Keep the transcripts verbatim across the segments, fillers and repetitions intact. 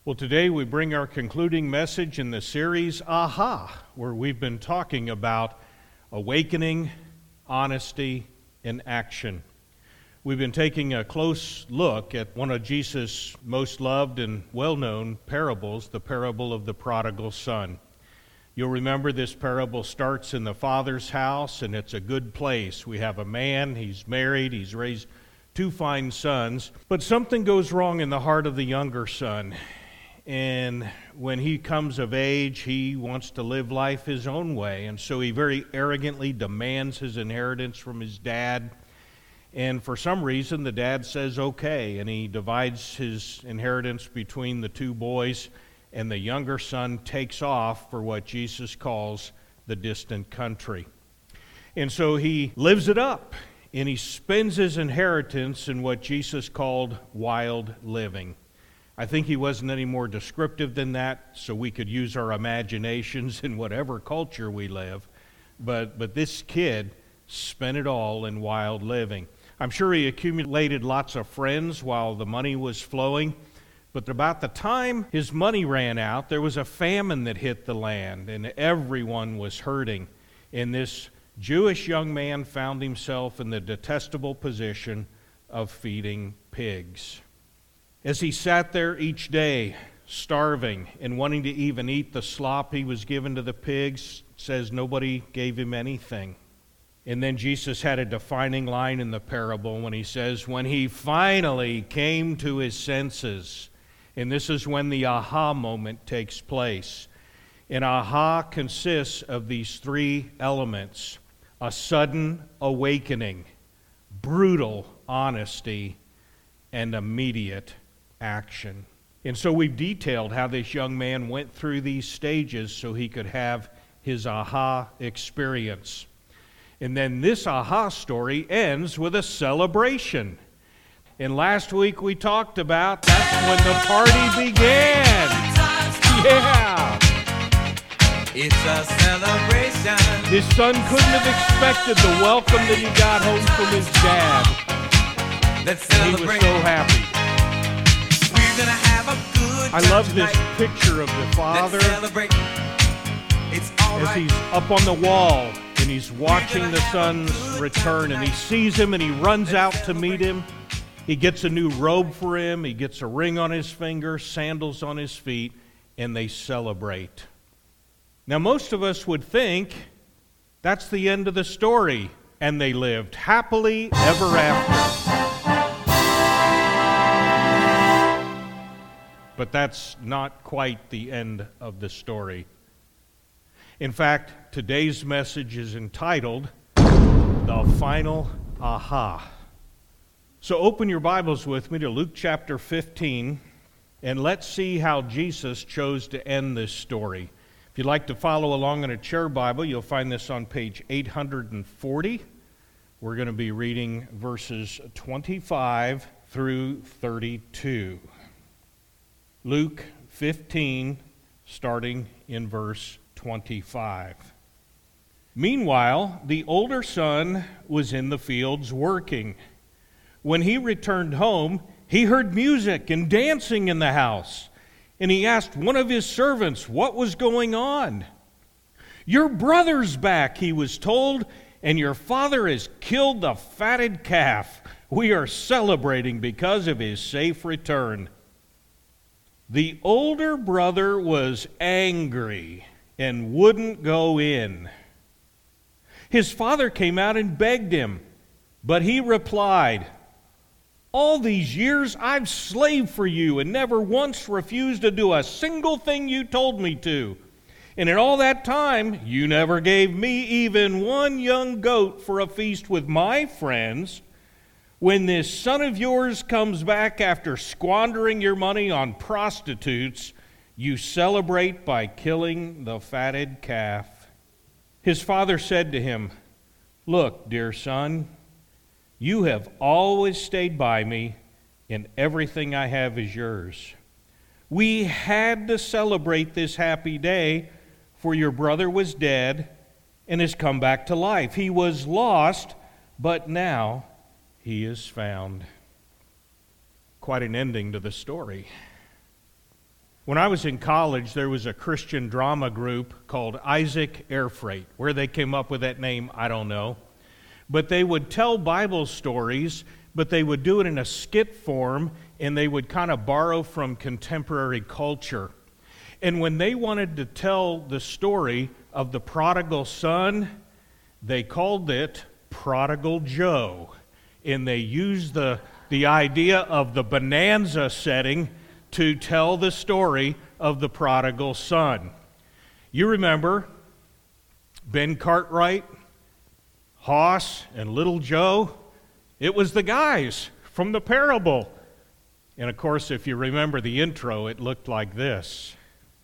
Well, today we bring our concluding message in the series, Aha, where we've been talking about awakening, honesty, and action. We've been taking a close look at one of Jesus' most loved and well-known parables, the parable of the prodigal son. You'll remember this parable starts in the father's house, and it's a good place. We have a man, he's married, he's raised two fine sons, but something goes wrong in the heart of the younger son. And when he comes of age, he wants to live life his own way. And so he very arrogantly demands his inheritance from his dad. And for some reason, the dad says okay. And he divides his inheritance between the two boys. And the younger son takes off for what Jesus calls the distant country. And so he lives it up. And he spends his inheritance in what Jesus called wild living. I think he wasn't any more descriptive than that, so we could use our imaginations in whatever culture we live. But but this kid spent it all in wild living. I'm sure he accumulated lots of friends while the money was flowing, but about the time his money ran out, there was a famine that hit the land, and everyone was hurting. And this Jewish young man found himself in the detestable position of feeding pigs. As he sat there each day, starving and wanting to even eat the slop he was given to the pigs, says nobody gave him anything. And then Jesus had a defining line in the parable when he says, when he finally came to his senses, and this is when the aha moment takes place. And aha consists of these three elements: a sudden awakening, brutal honesty, and immediate action. And so we've detailed how this young man went through these stages so he could have his aha experience. And then this aha story ends with a celebration. And last week we talked about that's when the party began. Yeah! It's a celebration. His son couldn't have expected the welcome that he got home from his dad. Let's And he was celebrate. so happy. We're gonna have a good I time love this tonight. picture of the father Let's celebrate. It's all as right. he's up on the wall and he's watching the son's return, and he sees him and he runs out to meet him. He gets a new robe for him, he gets a ring on his finger, sandals on his feet, and they celebrate. Now most of us would think that's the end of the story, and they lived happily ever after. But that's not quite the end of the story. In fact, today's message is entitled, The Final Aha. So open your Bibles with me to Luke chapter fifteen, and let's see how Jesus chose to end this story. If you'd like to follow along in a chair Bible, you'll find this on page eight hundred forty. We're going to be reading verses twenty-five through thirty-two. Luke fifteen, starting in verse twenty-five. Meanwhile, the older son was in the fields working. When he returned home, he heard music and dancing in the house, and he asked one of his servants what was going on. "Your brother's back," he was told, "and your father has killed the fatted calf. We are celebrating because of his safe return." The older brother was angry and wouldn't go in. His father came out and begged him, but he replied, "All these years I've slaved for you and never once refused to do a single thing you told me to. And in all that time, you never gave me even one young goat for a feast with my friends. When this son of yours comes back after squandering your money on prostitutes, you celebrate by killing the fatted calf." His father said to him, "Look, dear son, you have always stayed by me, and everything I have is yours. We had to celebrate this happy day, for your brother was dead and has come back to life. He was lost, but now he is found." Quite an ending to the story. When I was in college, there was a Christian drama group called Isaac Air Freight. Where they came up with that name, I don't know. But they would tell Bible stories, but they would do it in a skit form, and they would kind of borrow from contemporary culture. And when they wanted to tell the story of the prodigal son, they called it Prodigal Joe. And they used the, the idea of the bonanza setting to tell the story of the prodigal son. You remember Ben Cartwright, Hoss, and Little Joe? It was the guys from the parable. And of course, if you remember the intro, it looked like this.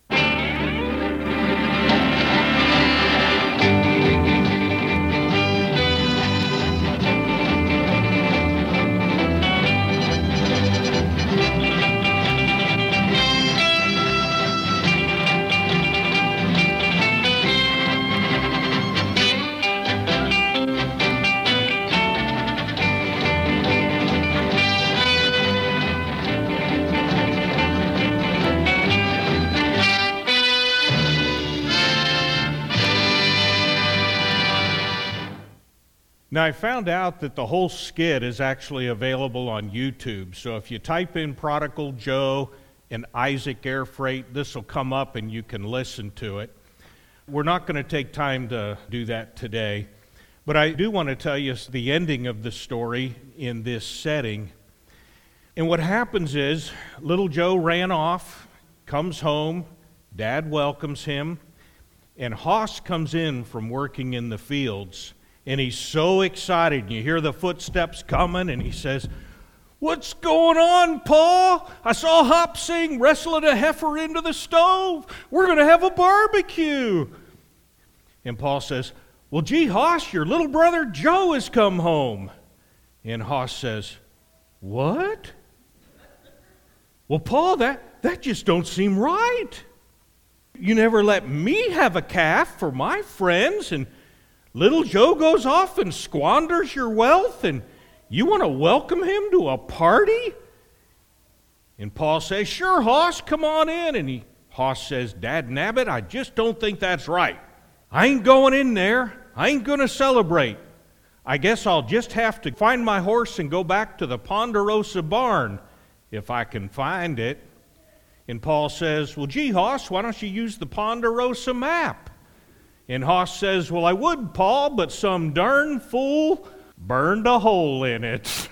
Now, I found out that the whole skit is actually available on YouTube. So if you type in Prodigal Joe and Isaac Air Freight, this will come up and you can listen to it. We're not going to take time to do that today. But I do want to tell you the ending of the story in this setting. And what happens is, little Joe ran off, comes home, Dad welcomes him, and Hoss comes in from working in the fields. And he's so excited, and you hear the footsteps coming, and he says, "What's going on, Pa? I saw Hop Sing wrestling a heifer into the stove. We're going to have a barbecue." And Paul says, "Well, gee, Hoss, your little brother Joe has come home." And Hoss says, "What? Well, Paul, that, that just don't seem right. You never let me have a calf for my friends, and little Joe goes off and squanders your wealth, and you want to welcome him to a party?" And Paul says, "Sure, Hoss, come on in." And he, Hoss says, "Dad nabbit, I just don't think that's right. I ain't going in there. I ain't going to celebrate. I guess I'll just have to find my horse and go back to the Ponderosa barn, if I can find it." And Paul says, "Well, gee, Hoss, why don't you use the Ponderosa map?" And Hoss says, "Well, I would, Paul, but some darn fool burned a hole in it."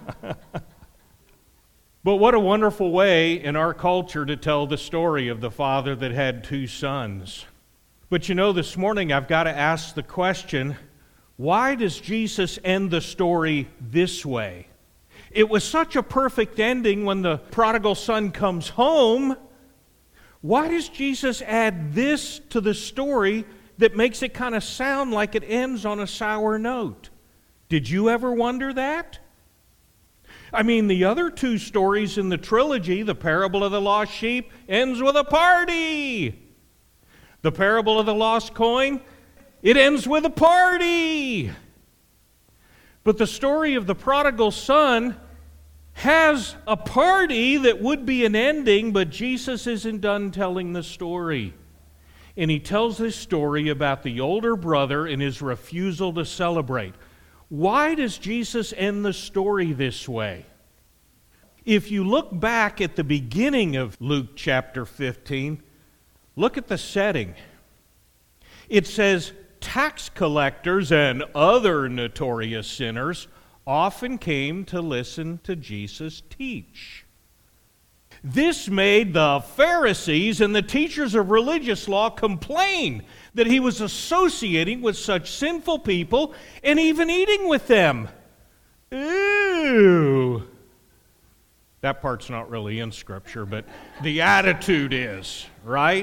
But what a wonderful way in our culture to tell the story of the father that had two sons. But you know, this morning I've got to ask the question, why does Jesus end the story this way? It was such a perfect ending when the prodigal son comes home. Why does Jesus add this to the story that makes it kind of sound like it ends on a sour note? Did you ever wonder that? I mean, the other two stories in the trilogy, the parable of the lost sheep, ends with a party. The parable of the lost coin, it ends with a party. But the story of the prodigal son has a party that would be an ending, but Jesus isn't done telling the story. And he tells this story about the older brother and his refusal to celebrate. Why does Jesus end the story this way? If you look back at the beginning of Luke chapter fifteen, look at the setting. It says, tax collectors and other notorious sinners often came to listen to Jesus teach. This made the Pharisees and the teachers of religious law complain that he was associating with such sinful people and even eating with them. Ew. That part's not really in Scripture, but the attitude is, right?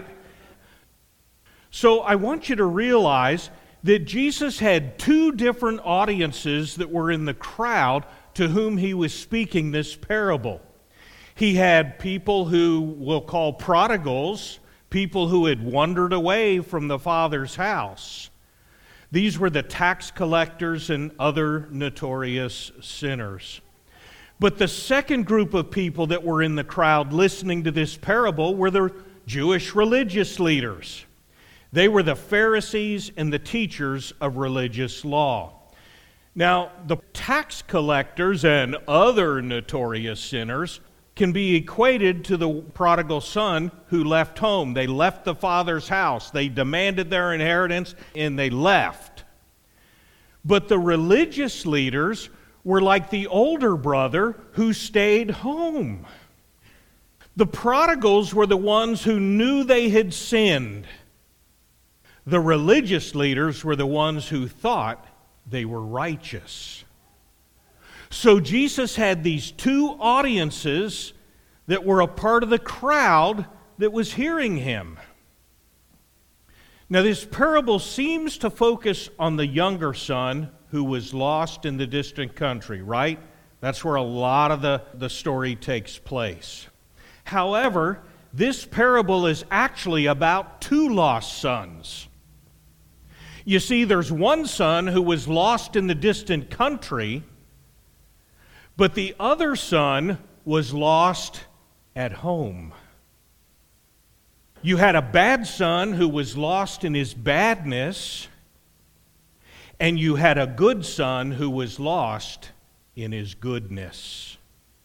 So I want you to realize that Jesus had two different audiences that were in the crowd to whom he was speaking this parable. He had people who we'll call prodigals, people who had wandered away from the Father's house. These were the tax collectors and other notorious sinners. But the second group of people that were in the crowd listening to this parable were the Jewish religious leaders. They were the Pharisees and the teachers of religious law. Now, the tax collectors and other notorious sinners can be equated to the prodigal son who left home. They left the father's house. They demanded their inheritance and they left. But the religious leaders were like the older brother who stayed home. The prodigals were the ones who knew they had sinned. The religious leaders were the ones who thought they were righteous. So Jesus had these two audiences that were a part of the crowd that was hearing him. Now, this parable seems to focus on the younger son who was lost in the distant country, right? That's where a lot of the, the story takes place. However, this parable is actually about two lost sons. You see, there's one son who was lost in the distant country, but the other son was lost at home. You had a bad son who was lost in his badness, and you had a good son who was lost in his goodness.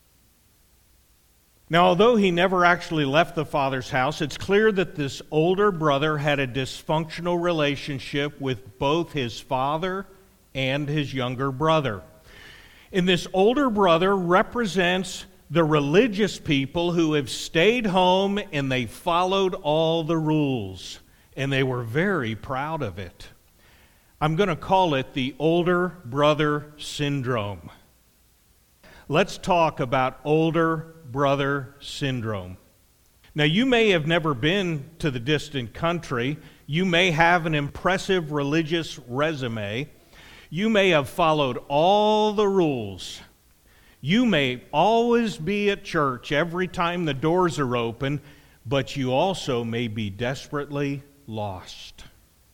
Now, although he never actually left the father's house, it's clear that this older brother had a dysfunctional relationship with both his father and his younger brother. And this older brother represents the religious people who have stayed home and they followed all the rules, and they were very proud of it. I'm going to call it the older brother syndrome. Let's talk about older brother syndrome. Now, you may have never been to the distant country. You may have an impressive religious resume. You may have followed all the rules. You may always be at church every time the doors are open, but you also may be desperately lost.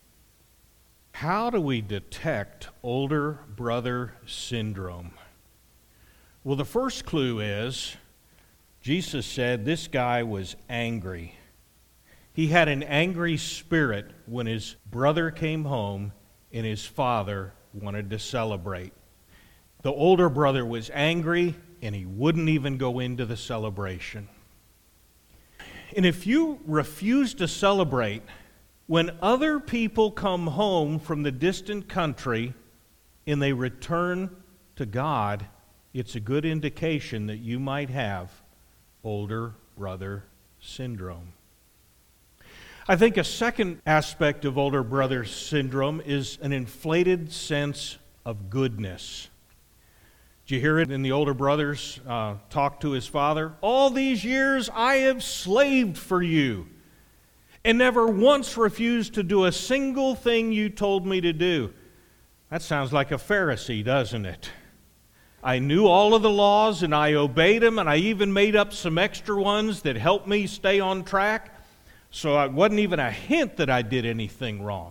How do we detect older brother syndrome? Well, the first clue is Jesus said this guy was angry. He had an angry spirit when his brother came home and his father wanted to celebrate. The older brother was angry and he wouldn't even go into the celebration. And if you refuse to celebrate when other people come home from the distant country and they return to God, it's a good indication that you might have older brother syndrome. I think a second aspect of older brother syndrome is an inflated sense of goodness. Did you hear it in the older brother's uh, talk to his father? All these years I have slaved for you and never once refused to do a single thing you told me to do. That sounds like a Pharisee, doesn't it? I knew all of the laws and I obeyed them, and I even made up some extra ones that helped me stay on track. So it wasn't even a hint that I did anything wrong.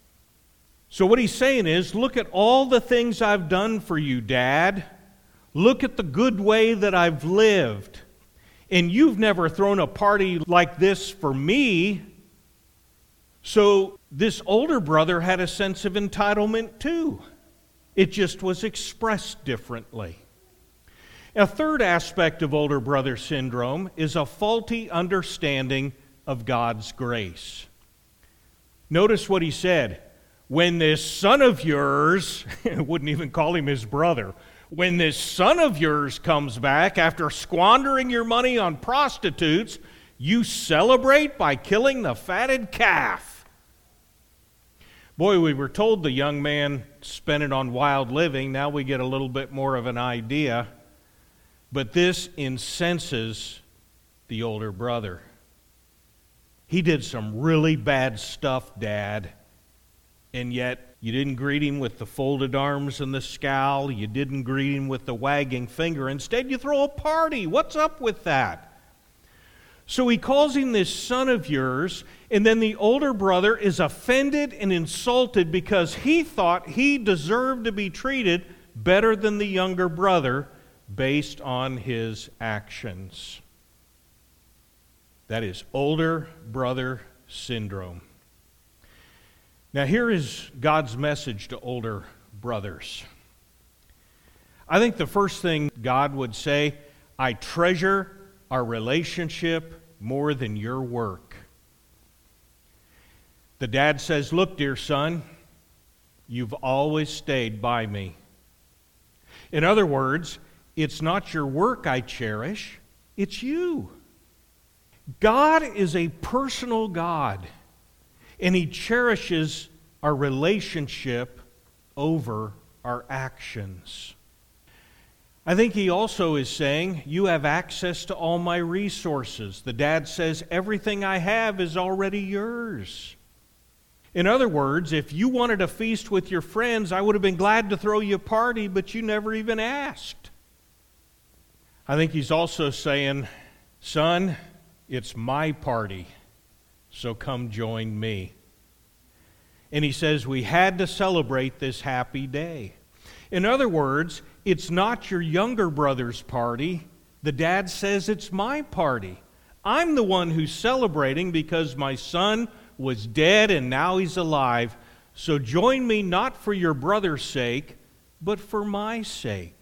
So what he's saying is, look at all the things I've done for you, Dad. Look at the good way that I've lived. And you've never thrown a party like this for me. So this older brother had a sense of entitlement too. It just was expressed differently. A third aspect of older brother syndrome is a faulty understanding of God's grace. Notice what he said. When this son of yours, wouldn't even call him his brother, when this son of yours comes back after squandering your money on prostitutes, you celebrate by killing the fatted calf. Boy, we were told the young man spent it on wild living. Now we get a little bit more of an idea. But this incenses the older brother. He did some really bad stuff, Dad. And yet, you didn't greet him with the folded arms and the scowl. You didn't greet him with the wagging finger. Instead, you throw a party. What's up with that? So he calls him this son of yours, and then the older brother is offended and insulted because he thought he deserved to be treated better than the younger brother based on his actions. That is older brother syndrome. Now, here is God's message to older brothers. I think the first thing God would say, I treasure our relationship more than your work. The dad says, look, dear son, you've always stayed by me. In other words, it's not your work I cherish, it's you. God is a personal God, and He cherishes our relationship over our actions. I think He also is saying, you have access to all my resources. The dad says, everything I have is already yours. In other words, if you wanted a feast with your friends, I would have been glad to throw you a party, but you never even asked. I think He's also saying, son, it's my party, so come join me. And He says we had to celebrate this happy day. In other words, it's not your younger brother's party. The dad says it's my party. I'm the one who's celebrating because my son was dead and now he's alive. So join me not for your brother's sake, but for my sake.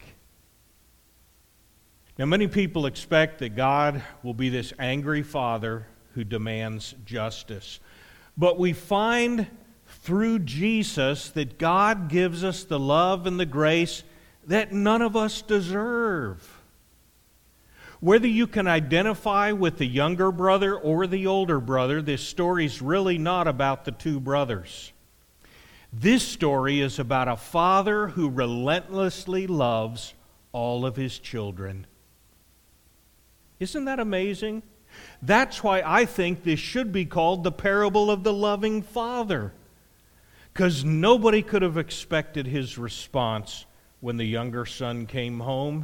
Now, many people expect that God will be this angry father who demands justice. But we find through Jesus that God gives us the love and the grace that none of us deserve. Whether you can identify with the younger brother or the older brother, this story's really not about the two brothers. This story is about a father who relentlessly loves all of his children. Isn't that amazing? That's why I think this should be called the parable of the loving father. Because nobody could have expected his response when the younger son came home,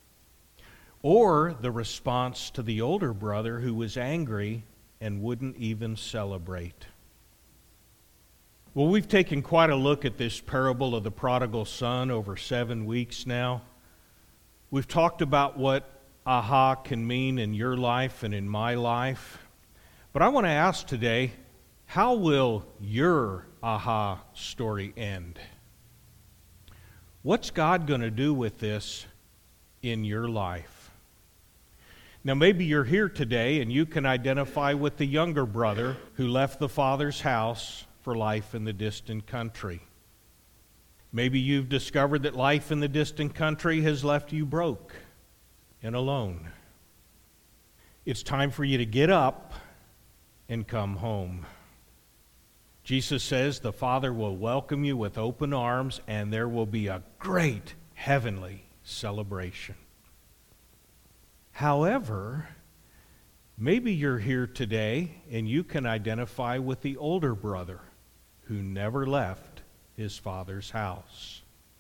or the response to the older brother who was angry and wouldn't even celebrate. Well, we've taken quite a look at this parable of the prodigal son over seven weeks now. We've talked about what aha can mean in your life and in my life. But I want to ask today, how will your aha story end? What's God going to do with this in your life? Now, maybe you're here today and you can identify with the younger brother who left the father's house for life in the distant country. Maybe you've discovered that life in the distant country has left you broke and alone. It's time for you to get up and come home. Jesus says the Father will welcome you with open arms, and there will be a great heavenly celebration. However, maybe you're here today and you can identify with the older brother who never left his father's house.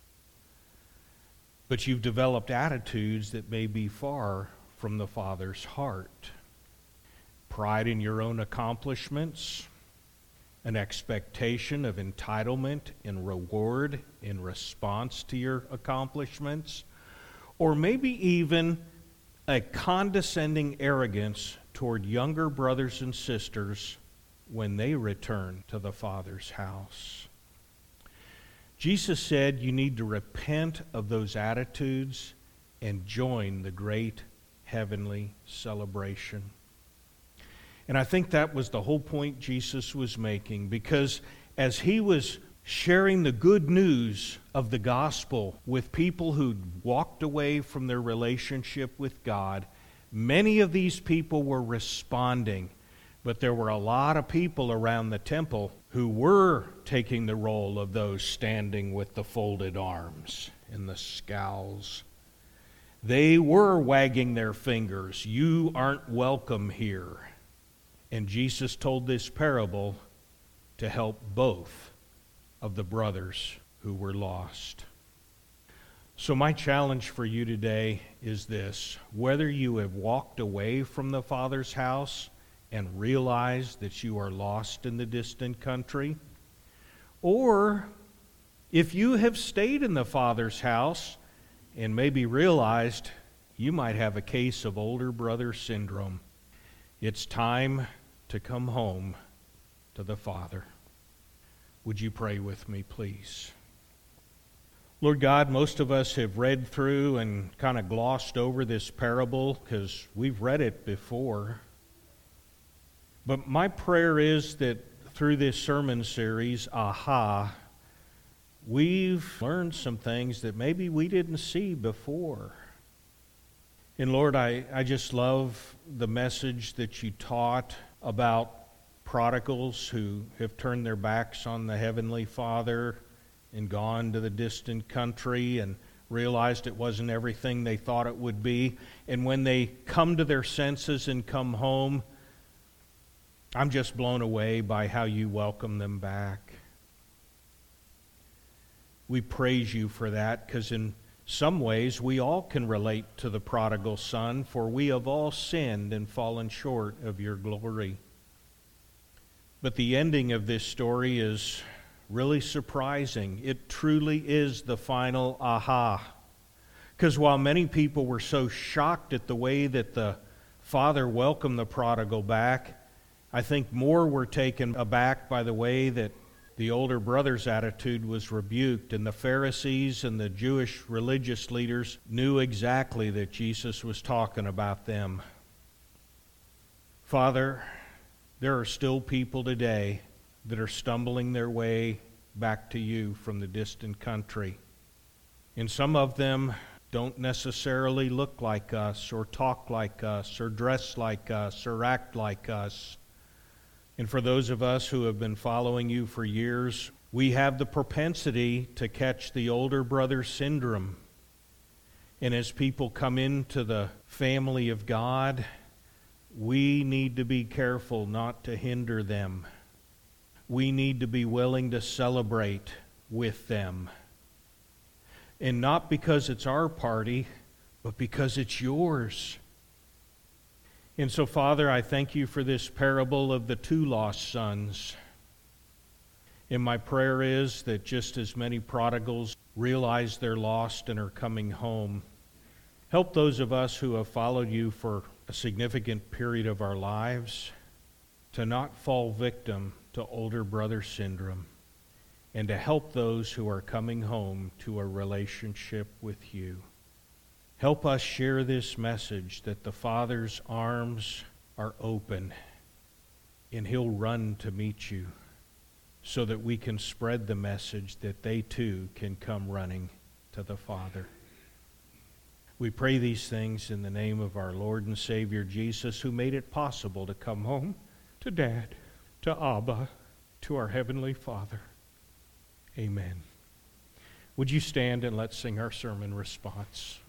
But you've developed attitudes that may be far from the Father's heart. Pride in your own accomplishments, an expectation of entitlement and reward in response to your accomplishments, or maybe even a condescending arrogance toward younger brothers and sisters when they return to the Father's house. Jesus said you need to repent of those attitudes and join the great heavenly celebration. And I think that was the whole point Jesus was making, because as he was sharing the good news of the gospel with people who'd walked away from their relationship with God, many of these people were responding. But there were a lot of people around the temple who were taking the role of those standing with the folded arms and the scowls. They were wagging their fingers. You aren't welcome here. And Jesus told this parable to help both of the brothers who were lost. So my challenge for you today is this: whether you have walked away from the Father's house and realize that you are lost in the distant country, or if you have stayed in the Father's house and maybe realized you might have a case of older brother syndrome. It's time to come home to the Father. Would you pray with me, please? Lord God, most of us have read through and kind of glossed over this parable because we've read it before. But my prayer is that through this sermon series, Aha, we've learned some things that maybe we didn't see before. And Lord, I, I just love the message that you taught about prodigals who have turned their backs on the Heavenly Father and gone to the distant country and realized it wasn't everything they thought it would be. And when they come to their senses and come home, I'm just blown away by how you welcome them back. We praise you for that because in some ways we all can relate to the prodigal son, for we have all sinned and fallen short of your glory. But the ending of this story is really surprising. It truly is the final aha. Because while many people were so shocked at the way that the father welcomed the prodigal back, I think more were taken aback by the way that the older brother's attitude was rebuked, and the Pharisees and the Jewish religious leaders knew exactly that Jesus was talking about them. Father, there are still people today that are stumbling their way back to you from the distant country. And some of them don't necessarily look like us, or talk like us, or dress like us, or act like us. And for those of us who have been following you for years, we have the propensity to catch the older brother syndrome. And as people come into the family of God, we need to be careful not to hinder them. We need to be willing to celebrate with them. And not because it's our party, but because it's yours. And so, Father, I thank you for this parable of the two lost sons. And my prayer is that just as many prodigals realize they're lost and are coming home, help those of us who have followed you for a significant period of our lives to not fall victim to older brother syndrome, and to help those who are coming home to a relationship with you. Help us share this message that the Father's arms are open and He'll run to meet you, so that we can spread the message that they too can come running to the Father. We pray these things in the name of our Lord and Savior Jesus, who made it possible to come home to Dad, to Abba, to our Heavenly Father. Amen. Would you stand and let's sing our sermon response?